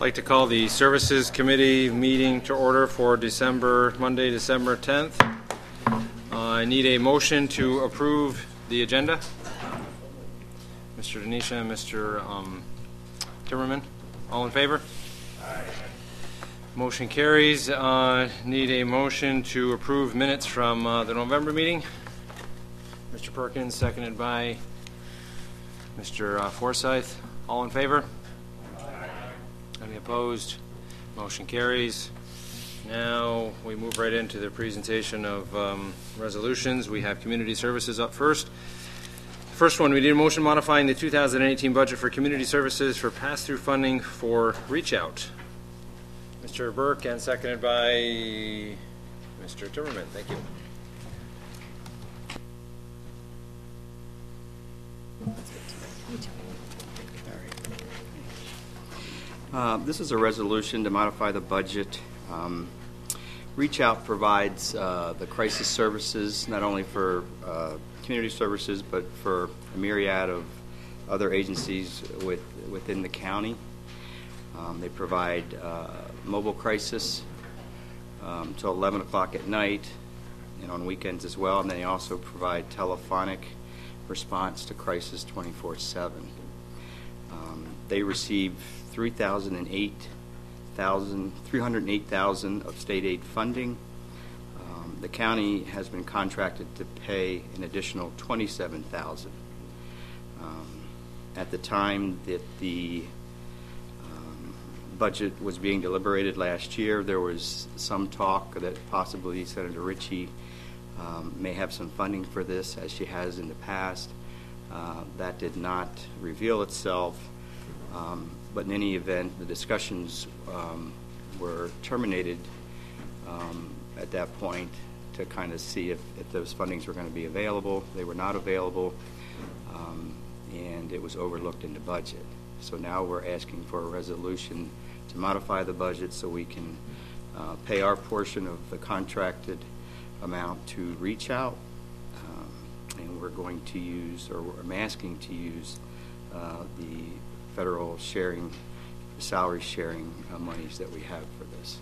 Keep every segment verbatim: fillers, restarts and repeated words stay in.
I'd like to call the Services Committee meeting to order for December, Monday, December tenth. Uh, I need a motion to approve the agenda. Mister Denisha, Mister Um, Timmerman, all in favor? Aye. Motion carries. Uh, need a motion to approve minutes from uh, the November meeting. Mister Perkins, seconded by Mister Uh, Forsyth. All in favor? Any opposed? Motion carries. Now we move right into the presentation of um, resolutions. We have community services up first. First one, we need a motion modifying the two thousand eighteen budget for community services for pass-through funding for Reach Out. Mister Burke, and seconded by Mister Timmerman. Thank you. Uh, this is a resolution to modify the budget. Um, Reach Out provides uh, the crisis services not only for uh, community services but for a myriad of other agencies with, within the county. Um, they provide uh, mobile crisis um, till eleven o'clock at night and on weekends as well, and they also provide telephonic response to crisis twenty-four seven. Um, they receive three hundred eight thousand of state aid funding. Um, the county has been contracted to pay an additional twenty-seven thousand. Um, at the time that the um, budget was being deliberated last year, there was some talk that possibly Senator Ritchie um, may have some funding for this, as she has in the past. Uh, that did not reveal itself. Um, But in any event, the discussions um, were terminated um, at that point to kind of see if, if those fundings were going to be available. They were not available, um, and it was overlooked in the budget. So now we're asking for a resolution to modify the budget so we can uh, pay our portion of the contracted amount to Reach Out, um, and we're going to use, or I'm asking to use, uh, the federal sharing, salary sharing uh, monies that we have for this.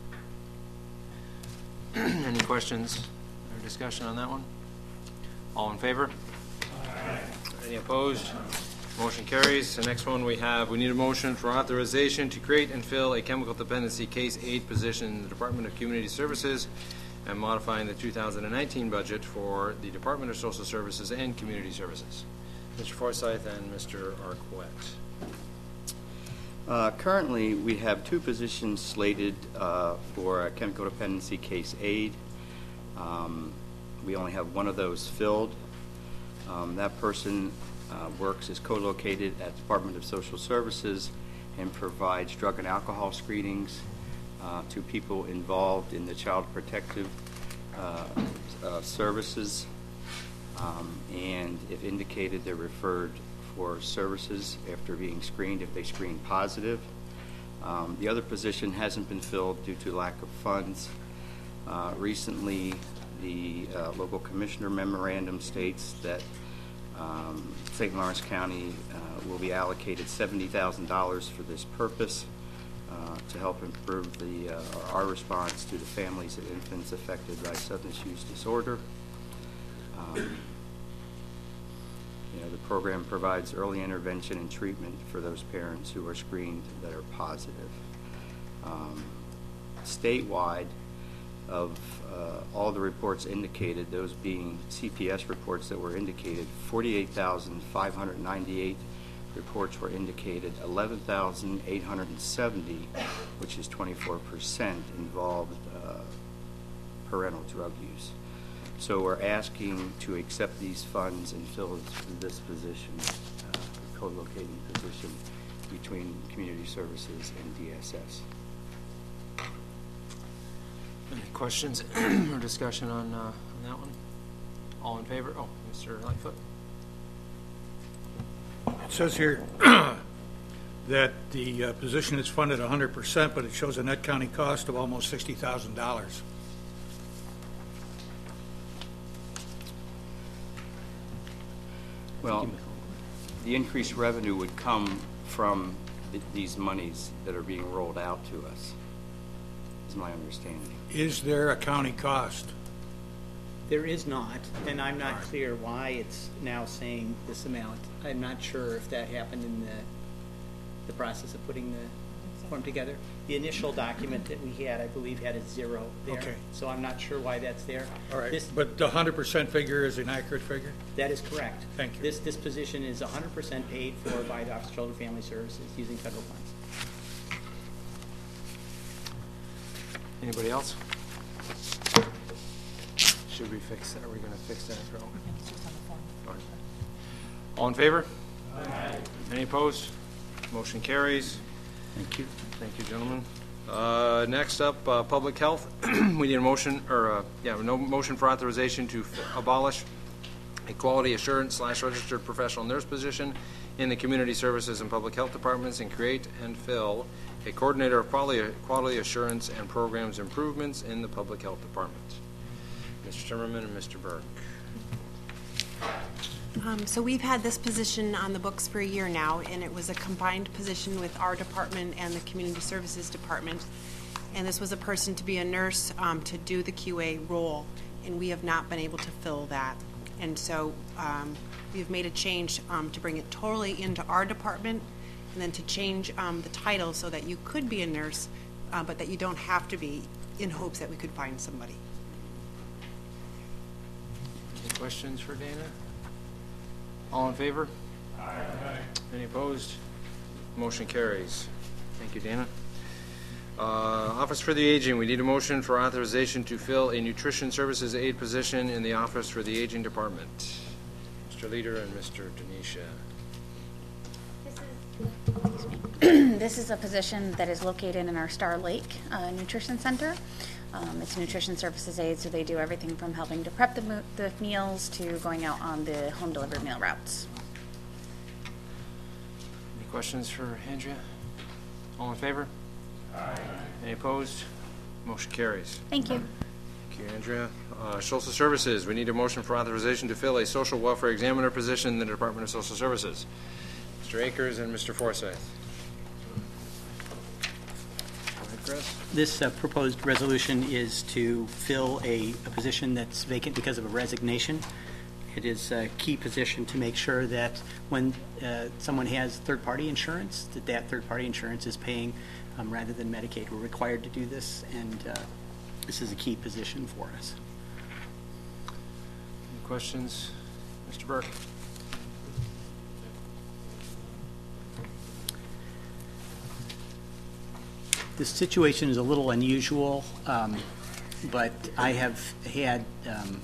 Any questions or discussion on that one? All in favor? Aye. Any opposed? Motion carries. The next one we have, we need a motion for authorization to create and fill a chemical dependency case aid position in the Department of Community Services and modifying the two thousand nineteen budget for the Department of Social Services and Community Services. Mister Forsyth and Mister Arquette. Uh, currently, we have two positions slated uh, for a chemical dependency case aid. Um, we only have one of those filled. Um, that person uh, works is co-located at the Department of Social Services and provides drug and alcohol screenings uh, to people involved in the child protective uh, uh, services. Um, and if indicated, they're referred for services after being screened if they screen positive. Um, the other position hasn't been filled due to lack of funds. Uh, recently, the uh, local commissioner memorandum states that um, Saint Lawrence County uh, will be allocated seventy thousand dollars for this purpose uh, to help improve the uh, our response to the families of infants affected by substance use disorder. Um, You know, the program provides early intervention and treatment for those parents who are screened that are positive. Um, statewide, of uh, all the reports indicated, those being C P S reports that were indicated, forty-eight thousand five hundred ninety-eight reports were indicated, eleven thousand eight hundred seventy, which is twenty-four percent, involved uh, parental drug use. So we're asking to accept these funds and fill this position, uh, co-locating position between Community Services and D S S. Any questions or discussion on, uh, on that one? All in favor? Oh, Mister Lightfoot. It says here that the uh, position is funded one hundred percent, but it shows a net county cost of almost sixty thousand dollars. Well, the increased revenue would come from th- these monies that are being rolled out to us, is my understanding. Is there a county cost? There is not, and I'm not clear why it's now saying this amount. I'm not sure if that happened in the, the process of putting the form together. The initial document that we had, I believe, had a zero there. Okay. So I'm not sure why that's there. All right, This, but the one hundred percent figure is an accurate figure? that is correct. Thank you. This, this position is one hundred percent paid for by the Office of Children and Family Services using federal funds. Anybody else? Should we fix that? Are we going to fix that? Fine. All in favor? Aye. Any opposed? Motion carries. Thank you. Thank you, gentlemen. Uh, Next up, uh, public health. We need a motion, or, uh, yeah, no motion for authorization to f- abolish a quality assurance slash registered professional nurse position in the community services and public health departments and create and fill a coordinator of quality, quality assurance and programs improvements in the public health department. Mister Timmerman and Mister Burke. Um, so we've had this position on the books for a year now, and it was a combined position with our department and the community services department. And this was a person to be a nurse um, to do the Q A role, and we have not been able to fill that. And so um, we've made a change um, to bring it totally into our department, and then to change um, the title so that you could be a nurse, uh, but that you don't have to be, in hopes that we could find somebody. Any questions for Dana? All in favor? Aye. Any opposed? Motion carries. Thank you, Dana. Uh, Office for the Aging, we need a motion for authorization to fill a nutrition services aide position in the Office for the Aging Department. Mister Leader and Mister Denisha. This is a position that is located in our Star Lake uh, Nutrition Center. Um, it's a nutrition services aide, so they do everything from helping to prep the, mo- the meals to going out on the home delivered meal routes. Any questions for Andrea? All in favor? Aye. Any opposed? Motion carries. Thank you. Thank you, Andrea. Uh, Social Services, we need a motion for authorization to fill a social welfare examiner position in the Department of Social Services. Mister Akers and Mister Forsyth. Go ahead, Chris. This uh, proposed resolution is to fill a, a position that's vacant because of a resignation. It is a key position to make sure that when uh, someone has third-party insurance, that that third-party insurance is paying um, rather than Medicaid. We're required to do this, and uh, this is a key position for us. Any questions? Mister Burke. This situation is a little unusual, um, but I have had um,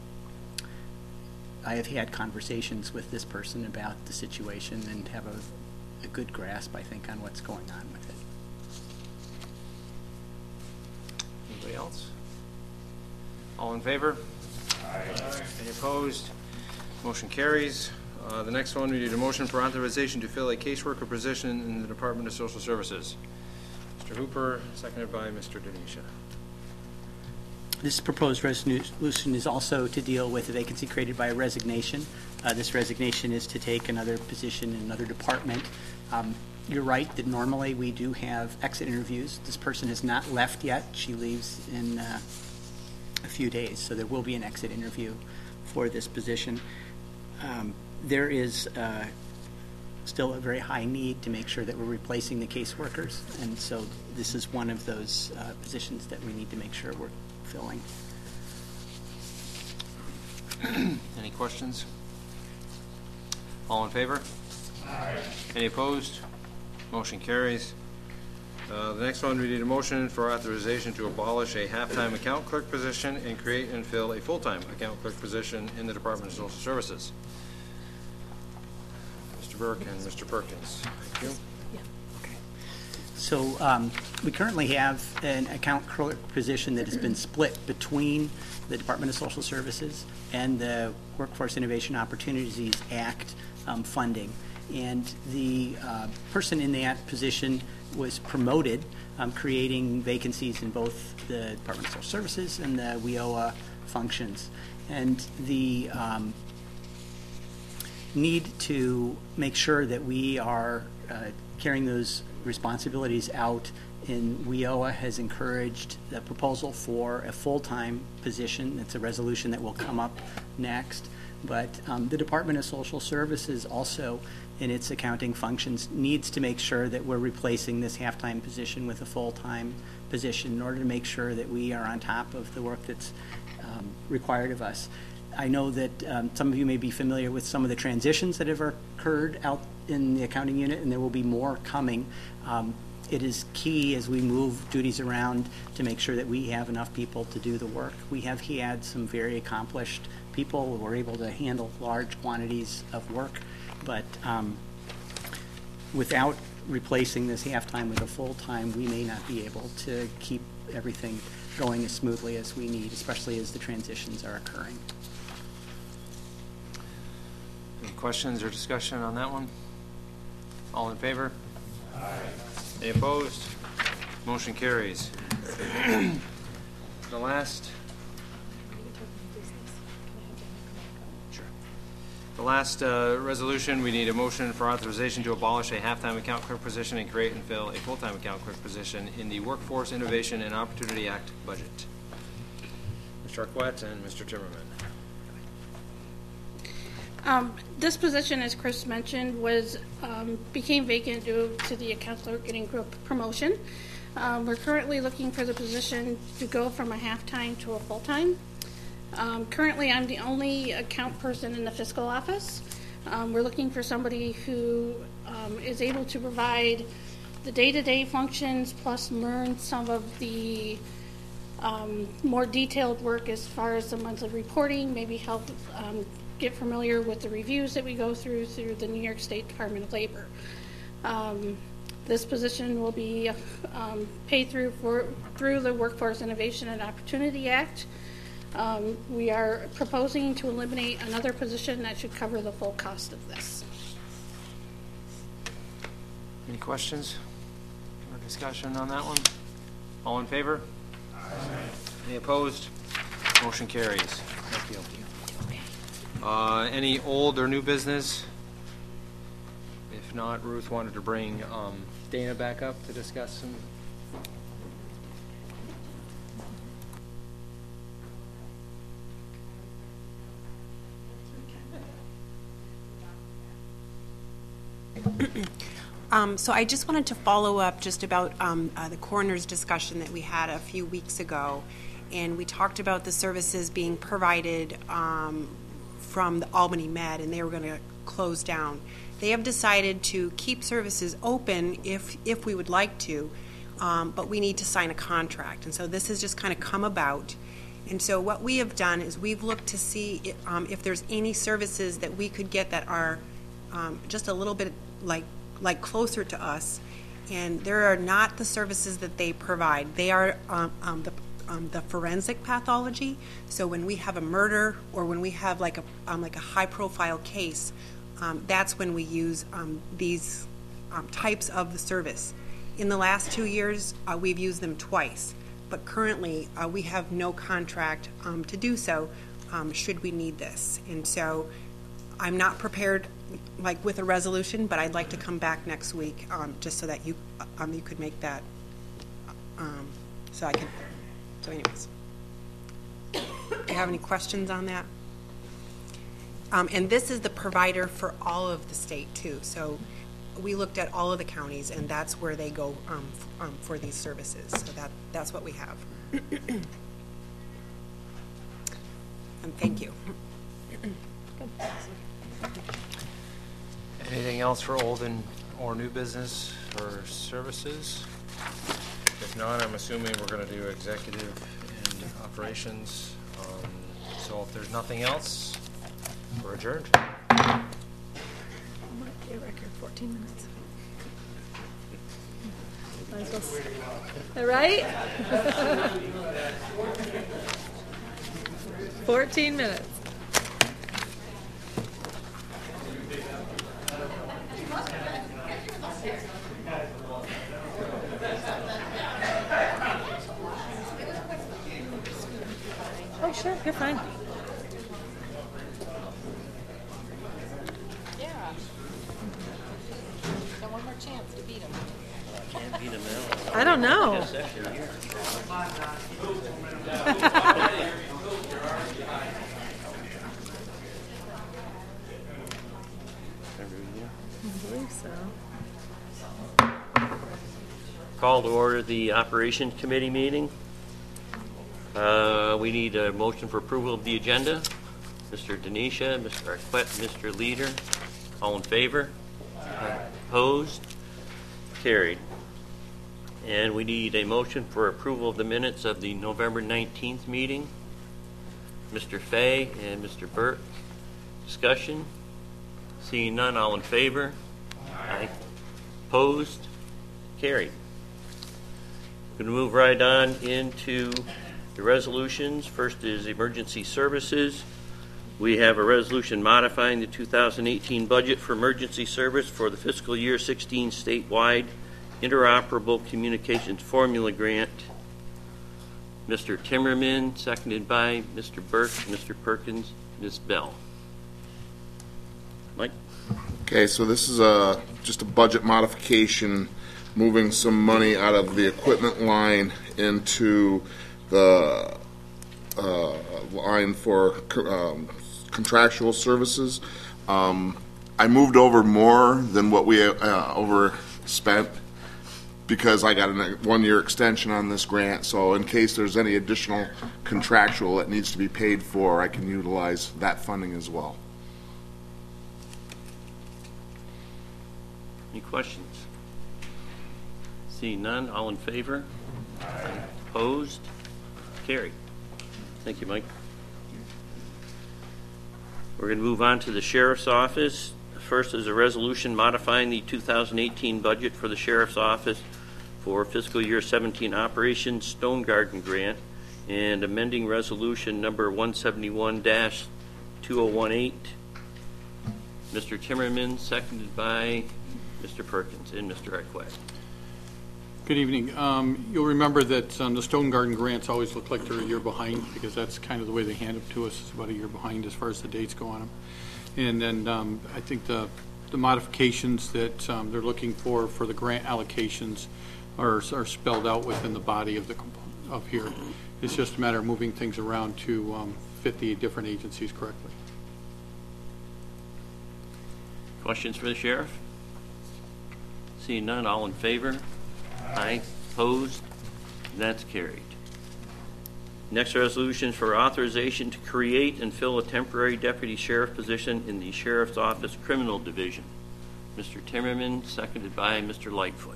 I have had conversations with this person about the situation and have a, a good grasp, I think, on what's going on with it. Anybody else? All in favor? Aye. Any opposed? Motion carries. Uh, the next one, we need a motion for authorization to fill a caseworker position in the Department of Social Services. Mister Hooper, seconded by Mister Denisha. This proposed resolution is also to deal with a vacancy created by a resignation. Uh, this resignation is to take another position in another department. Um, you're right that normally we do have exit interviews. This person has not left yet. She leaves in uh, a few days, so there will be an exit interview for this position. Um, there is uh, still a very high need to make sure that we're replacing the caseworkers, and so this is one of those uh, positions that we need to make sure we're filling. Any questions? All in favor? Aye. Any opposed? Motion carries. Uh, the next one, we need a motion for authorization to abolish a half-time account clerk position and create and fill a full-time account clerk position in the Department of Social Services. Mister Burke and Mister Perkins. Thank you. So um, we currently have an account clerk position that has been split between the Department of Social Services and the Workforce Innovation Opportunities Act um, funding. And the uh, person in that position was promoted, um, creating vacancies in both the Department of Social Services and the W I O A functions. And the um, need to make sure that we are uh, carrying those responsibilities out, and W I O A has encouraged the proposal for a full-time position. It's a resolution that will come up next. But um, the Department of Social Services also, in its accounting functions, needs to make sure that we're replacing this half-time position with a full-time position in order to make sure that we are on top of the work that's um, required of us. I know that um, some of you may be familiar with some of the transitions that have occurred out in the accounting unit, and there will be more coming. Um, it is key as we move duties around to make sure that we have enough people to do the work. We have had some very accomplished people who are able to handle large quantities of work, but um, without replacing this half-time with a full-time, we may not be able to keep everything going as smoothly as we need, especially as the transitions are occurring. Any questions or discussion on that one? All in favor? Aye. Any opposed? Motion carries. The last. Sure. The last uh, resolution, we need a motion for authorization to abolish a half-time account clerk position and create and fill a full-time account clerk position in the Workforce Innovation and Opportunity Act budget. Mister Arquette and Mister Timmerman. Um, this position, as Chris mentioned, was um, became vacant due to the account clerk getting promotion. Um, we're currently looking for the position to go from a half-time to a full-time. Um, currently, I'm the only account person in the fiscal office. Um, we're looking for somebody who um, is able to provide the day-to-day functions plus learn some of the um, more detailed work as far as the monthly reporting, maybe help um, get familiar with the reviews that we go through through the New York State Department of Labor. Um, this position will be um, paid through for through the Workforce Innovation and Opportunity Act. Um, we are proposing to eliminate another position that should cover the full cost of this. Any questions or discussion on that one? All in favor? Aye. Any opposed? Motion carries. Thank you. Uh, any old or new business? If not, Ruth wanted to bring um, Dana back up to discuss some. Um, so I just wanted to follow up just about um, uh, the coroner's discussion that we had a few weeks ago, and we talked about the services being provided um, from the Albany Med, and they were going to close down. They have decided to keep services open if if we would like to, um, but we need to sign a contract, and so this has just kind of come about. And so what we have done is we've looked to see if, um, if there's any services that we could get that are um, just a little bit like like closer to us, and there are not the services that they provide. They are um, um, the Um, the forensic pathology. So when we have a murder or when we have like a um, like a high-profile case, um, that's when we use um, these um, types of the service. In the last two years, uh, we've used them twice, but currently uh, we have no contract um, to do so. Um, should we need this? And so I'm not prepared like with a resolution, but I'd like to come back next week um, just so that you um, you could make that. Um, so I can. So anyways, do you have any questions on that? Um, and this is the provider for all of the state too. So we looked at all of the counties, and that's where they go um, f um, for these services. So that that's what we have. And thank you. Anything else for old and or new business or services? If not, I'm assuming we're going to do executive and operations. Um, so if there's nothing else, we're adjourned. Record fourteen minutes. Might as well s- All right? fourteen minutes. Oh, sure, you're fine. Yeah. So one more chance. I don't know. I believe so. Call to order the Operations Committee meeting. Uh, We need a motion for approval of the agenda. Mister Denisha, Mister Arquette, Mister Leader, all in favor? Opposed? Carried. And we need a motion for approval of the minutes of the November nineteenth meeting. Mister Fay and Mister Burke. Discussion? Seeing none, all in favor? Aye. Opposed? Carried. Going to move right on into the resolutions. First is emergency services. We have a resolution modifying the two thousand eighteen budget for emergency service for the fiscal year sixteen statewide interoperable communications formula grant. Mister Timmerman, seconded by Mister Burke, Mister Perkins, Miz Bell. Mike? Okay, so this is a just a budget modification, moving some money out of the equipment line into the uh, line for um, contractual services. Um, I moved over more than what we uh, overspent because I got a one-year extension on this grant. So in case there's any additional contractual that needs to be paid for, I can utilize that funding as well. Any questions? Seeing none, all in favor? Aye. Opposed? Carried. Thank you, Mike. We're going to move on to the Sheriff's Office. First is a resolution modifying the two thousand eighteen budget for the Sheriff's Office for fiscal year seventeen Operation Stone Garden Grant and amending resolution number one seventy-one dash two oh one eight. Mister Timmerman, seconded by Mister Perkins and Mister Arquette. Good evening. Um, You'll remember that um, the Stone Garden grants always look like they're a year behind because that's kind of the way they hand them to us. It's about a year behind as far as the dates go on them. And then um, I think the, the modifications that um, they're looking for for the grant allocations are, are spelled out within the body of the comp- of here. It's just a matter of moving things around to um, fit the different agencies correctly. Questions for the Sheriff? Seeing none, all in favor? Aye. Opposed? That's carried. Next resolution for authorization to create and fill a temporary deputy sheriff position in the Sheriff's Office Criminal Division. Mister Timmerman, seconded by Mister Lightfoot.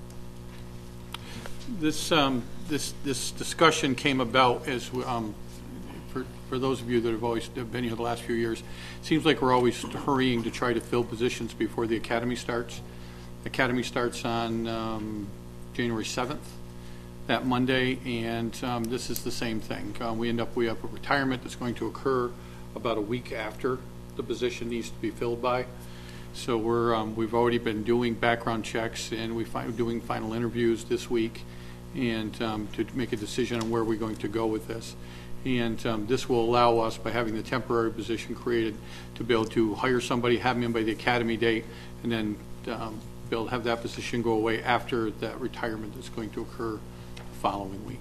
This um, this this discussion came about as um, for for those of you that have always been here the last few years. It seems like we're always hurrying to try to fill positions before the academy starts. The academy starts on um, January seventh, that Monday, and um, this is the same thing. Uh, we end up we have a retirement that's going to occur about a week after the position needs to be filled by. So we're um, we've already been doing background checks and we find doing final interviews this week, and um, to make a decision on where we're going to go with this. And um, this will allow us, by having the temporary position created, to be able to hire somebody, have them in by the academy date, and then um, be able to have that position go away after that retirement that's going to occur the following week.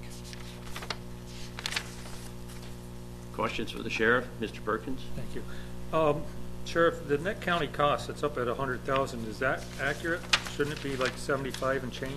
Questions for the Sheriff? Mister Perkins? Thank you. Um, Sheriff, the net county cost, it's up at one hundred thousand dollars. Is that accurate? Shouldn't it be like seventy-five and change?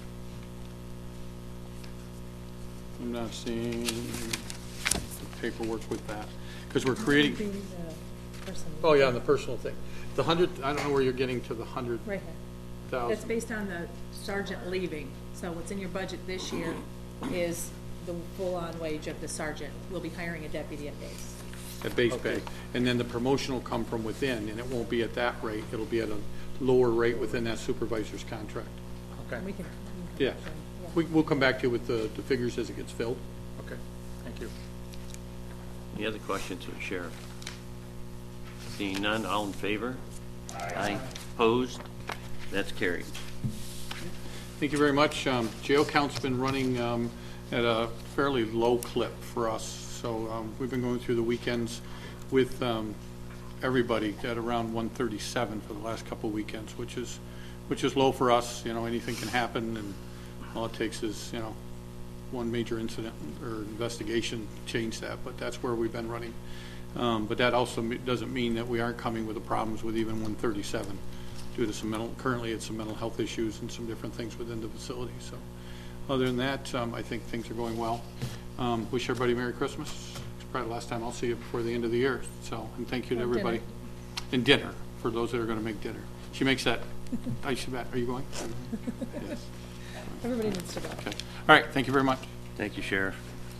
I'm not seeing the paperwork with that because we're creating. Oh yeah, on the personal thing. The hundred. I don't know where you're getting to the hundred. Right here. Thousand. That's based on the sergeant leaving. So what's in your budget this year is the full-on wage of the sergeant. We'll be hiring a deputy at base. At base Okay. pay. And then the promotion will come from within, and it won't be at that rate. It'll be at a lower rate within that supervisor's contract. Okay. We can. Yeah. We, we'll come back to you with the, the figures as it gets filled. Okay. Thank you. Any other questions for the Sheriff? Seeing none, all in favor? Aye. Opposed? That's carried. Thank you very much. Um, jail count's been running um, at a fairly low clip for us. So um, we've been going through the weekends with um, everybody at around one thirty-seven for the last couple of weekends, which is which is low for us. You know, anything can happen, and All it takes is, you know, one major incident or investigation to change that, but that's where we've been running. Um, but that also me- doesn't mean that we aren't coming with the problems with even one thirty-seven due to some mental, currently it's some mental health issues and some different things within the facility. So other than that, um, I think things are going well. Um, wish everybody Merry Christmas. It's probably the last time I'll see you before the end of the year. So, and thank you to And everybody. dinner. And dinner, for those that are going to make dinner. She makes that, I should bet, are you going? Yes. Everybody needs to go. Okay. All right, thank you very much. Thank you, Sheriff.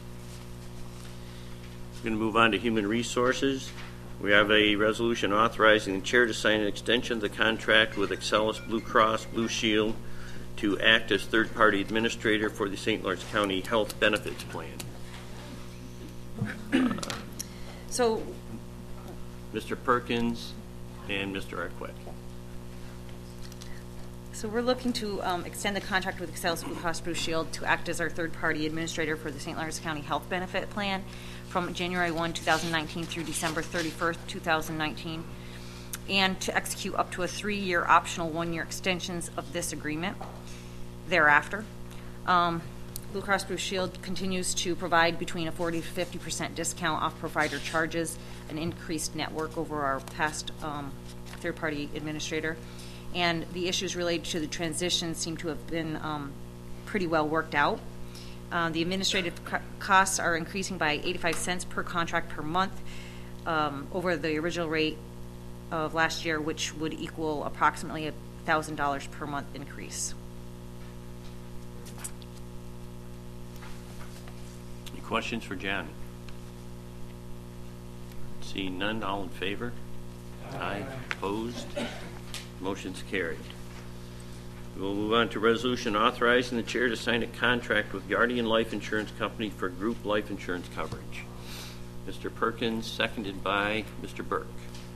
We're going to move on to Human Resources. We have a resolution authorizing the chair to sign an extension of the contract with Excelis Blue Cross Blue Shield to act as third-party administrator for the Saint Lawrence County Health Benefits Plan. So, Mister Perkins and Mister Arquette. so we're looking to um, extend the contract with Excelis Blue Cross Blue Shield to act as our third-party administrator for the Saint Lawrence County Health Benefit Plan from January first, two thousand nineteen through December thirty-first, two thousand nineteen, and to execute up to a three-year optional one-year extensions of this agreement thereafter. Um, Blue Cross Blue Shield continues to provide between a forty to fifty percent discount off provider charges, an increased network over our past um, third-party administrator, and the issues related to the transition seem to have been um, pretty well worked out. Uh, the administrative co- costs are increasing by eighty-five cents per contract per month um, over the original rate of last year, which would equal approximately one thousand dollars per month increase. Any questions for John? Seeing none, all in favor? Aye. Opposed? Motion's carried. We'll move on to resolution authorizing the chair to sign a contract with Guardian Life Insurance Company for group life insurance coverage. Mister Perkins, seconded by Mister Burke.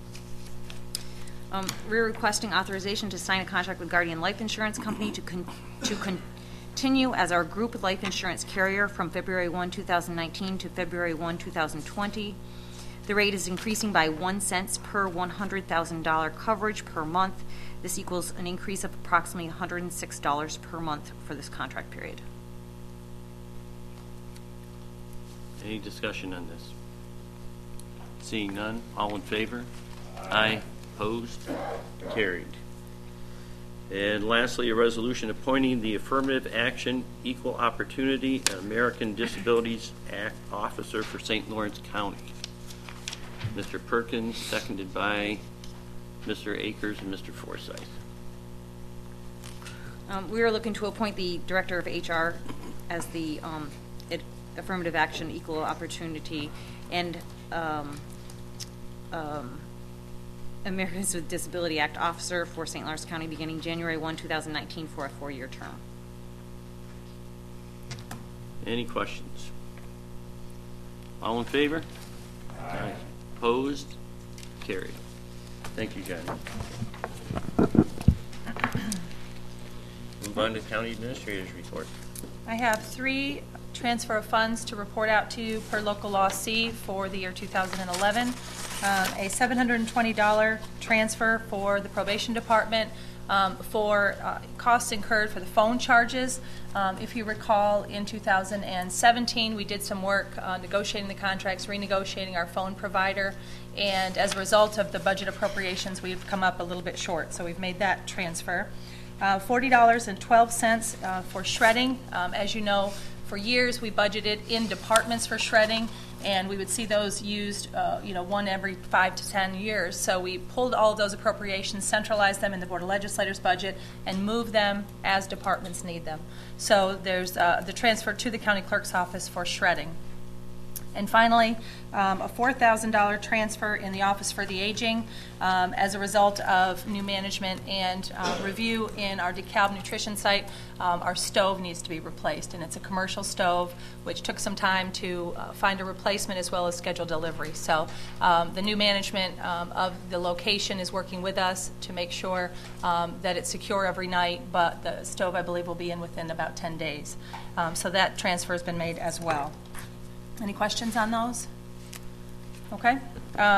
Um, we're requesting authorization to sign a contract with Guardian Life Insurance Company to con- to continue as our group life insurance carrier from February first, two thousand nineteen to February first, two thousand twenty. The rate is increasing by one cent per one hundred thousand dollars coverage per month. This equals an increase of approximately one hundred six dollars per month for this contract period. Any discussion on this? Seeing none, all in favor? Aye. Opposed? Carried. And lastly, a resolution appointing the Affirmative Action Equal Opportunity and American Disabilities Act officer for Saint Lawrence County. Mister Perkins, seconded by Mister Akers and Mister Forsythe. Um, we are looking to appoint the Director of H R as the um, it, Affirmative Action Equal Opportunity and um, um, Americans with Disability Act officer for Saint Lawrence County beginning January first, two thousand nineteen for a four-year term. Any questions? All in favor? Aye. Opposed? Carried. Thank you, John. Move on to County Administrator's report. I have three transfer of funds to report out to you per local law C for the year two thousand eleven. Um, a seven hundred twenty dollars transfer for the probation department um, for uh, costs incurred for the phone charges. Um, if you recall, in two thousand seventeen, we did some work uh, negotiating the contracts, renegotiating our phone provider, and as a result of the budget appropriations, we've come up a little bit short, so we've made that transfer. Uh, forty dollars and twelve cents uh, for shredding. Um, as you know, for years we budgeted in departments for shredding, and we would see those used, uh, you know, one every five to ten years. So we pulled all of those appropriations, centralized them in the Board of Legislators budget, and moved them as departments need them. So there's uh, the transfer to the county clerk's office for shredding. And finally, um, a four thousand dollars transfer in the Office for the Aging um, as a result of new management and uh, review in our DeKalb nutrition site. Um, our stove needs to be replaced, and it's a commercial stove, which took some time to uh, find a replacement as well as schedule delivery. So um, the new management um, of the location is working with us to make sure um, that it's secure every night, but the stove, I believe, will be in within about ten days. Um, so that transfer has been made as well. Any questions on those? Okay. Um,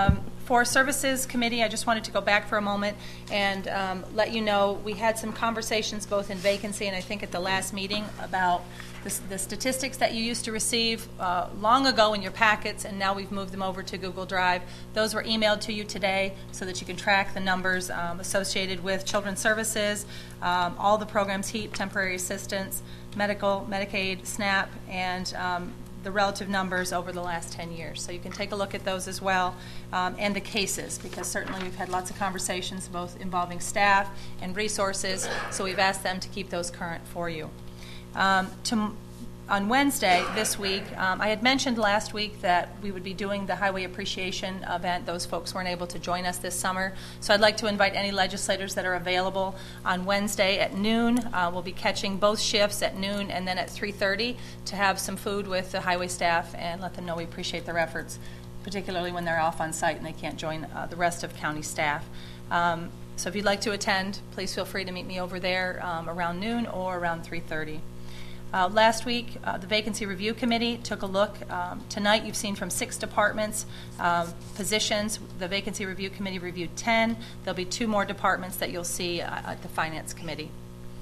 For Services Committee, I just wanted to go back for a moment and um, let you know, we had some conversations both in vacancy and I think at the last meeting about the, the statistics that you used to receive uh, long ago in your packets, and now we've moved them over to Google Drive. Those were emailed to you today so that you can track the numbers um, associated with Children's Services, um, all the programs, HEAP, temporary assistance, medical, Medicaid, SNAP, and um, the relative numbers over the last ten years. So you can take a look at those as well, um, and the cases, because certainly we've had lots of conversations both involving staff and resources, so we've asked them to keep those current for you. Um, to, on Wednesday this week, um, I had mentioned last week that we would be doing the Highway Appreciation event. Those folks weren't able to join us this summer. So I'd like to invite any legislators that are available on Wednesday at noon. Uh, we'll be catching both shifts at noon and then at three thirty to have some food with the highway staff and let them know we appreciate their efforts, particularly when they're off on site and they can't join uh, the rest of county staff. Um, so if you'd like to attend, please feel free to meet me over there um, around noon or around three thirty. Uh, last week, uh, the Vacancy Review Committee took a look. Um, tonight, you've seen from six departments, um, positions. The Vacancy Review Committee reviewed ten. There'll be two more departments that you'll see uh, at the Finance Committee.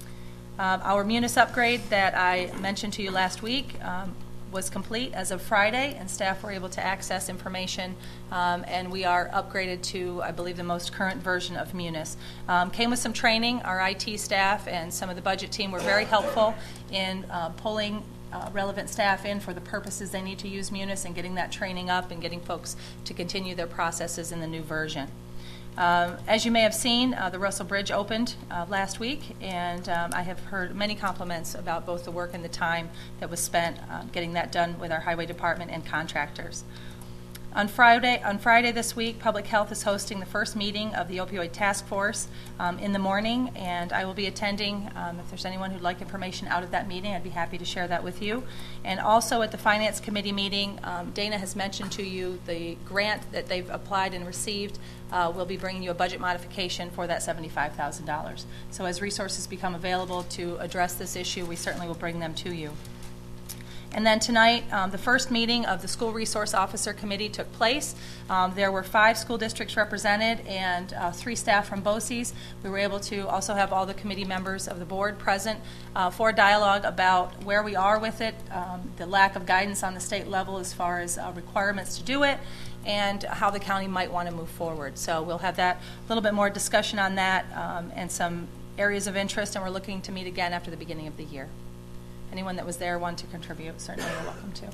Uh, our Munis upgrade that I mentioned to you last week um, was complete as of Friday, and staff were able to access information, um, and we are upgraded to, I believe, the most current version of Munis. Um, came with some training. Our I T staff and some of the budget team were very helpful in uh, pulling uh, relevant staff in for the purposes they need to use Munis and getting that training up and getting folks to continue their processes in the new version. Um, as you may have seen, uh, the Russell Bridge opened uh, last week, and um, I have heard many compliments about both the work and the time that was spent uh, getting that done with our highway department and contractors. On Friday, on Friday this week, Public Health is hosting the first meeting of the Opioid Task Force um, in the morning, and I will be attending. Um, if there's anyone who'd like information out of that meeting, I'd be happy to share that with you. And also at the Finance Committee meeting, um, Dana has mentioned to you the grant that they've applied and received. Uh, we'll be bringing you a budget modification for that seventy-five thousand dollars. So as resources become available to address this issue, we certainly will bring them to you. And then tonight, um, the first meeting of the School Resource Officer Committee took place. Um, there were five school districts represented and uh, three staff from BOCES. We were able to also have all the committee members of the board present uh, for a dialogue about where we are with it, um, the lack of guidance on the state level as far as uh, requirements to do it, and how the county might want to move forward. So we'll have that a little bit more discussion on that um, and some areas of interest, and we're looking to meet again after the beginning of the year. Anyone that was there want to contribute, certainly you're welcome to. That's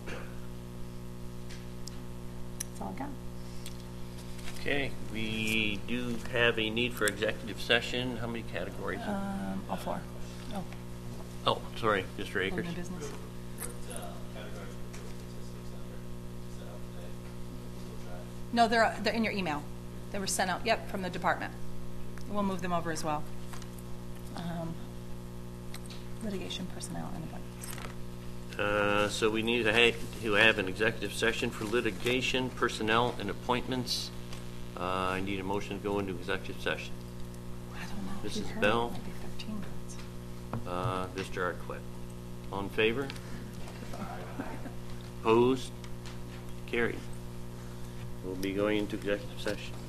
all I got. Okay, we do have a need for executive session. How many categories? Um, all four. Oh, Oh, sorry, Mister Akers. new business. No, they're, they're in your email. They were sent out, yep, from the department. We'll move them over as well. Um, litigation personnel and budget. Uh, so we need to have, to have an executive session for litigation, personnel, and appointments. Uh, I need a motion to go into executive session. I don't know. Missus You heard Bell? it. Maybe thirteen minutes. Uh, Mister Arquette. All in favor? Opposed? Carried. We'll be going into executive session.